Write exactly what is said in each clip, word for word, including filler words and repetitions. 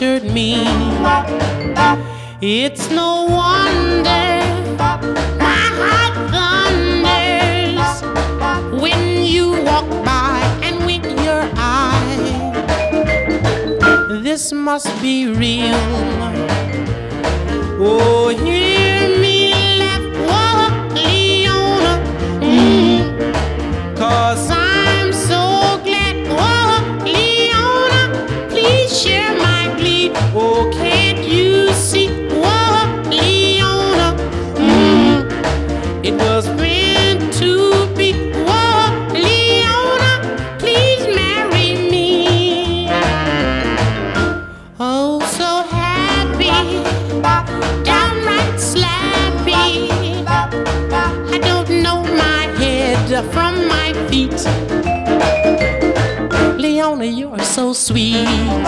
captured me. It's no wonder my heart thunders when you walk by and wink your eye. This must be real. Oh, hear me laugh, whoa, Leona, mm, 'cause I'm so glad, whoa, Leona, please share my glee. Oh, can't you see, whoa, Leona, mm, it was meant to be, whoa, Leona, please marry me. Oh, so happy, downright slappy. I don't know my head from my feet. Leona, you're so sweet.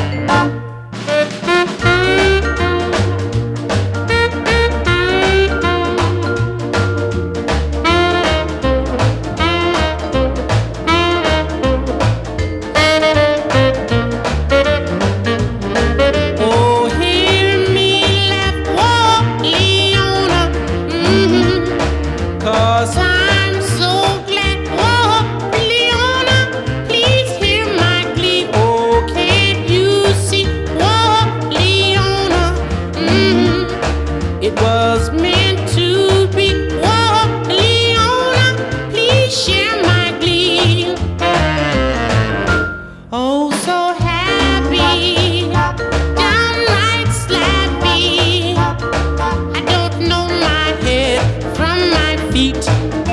Cause I'm so glad, whoa, Leona, please hear my glee. Oh, can't you see, whoa, Leona, mm, it was meant to be, whoa, Leona, please share my glee. Oh, so happy, downright slappy. I don't know my head from my feet.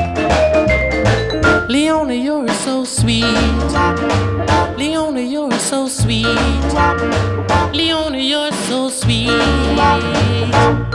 Leona, you're so sweet. Leona, you're so sweet. Leona, you're so sweet.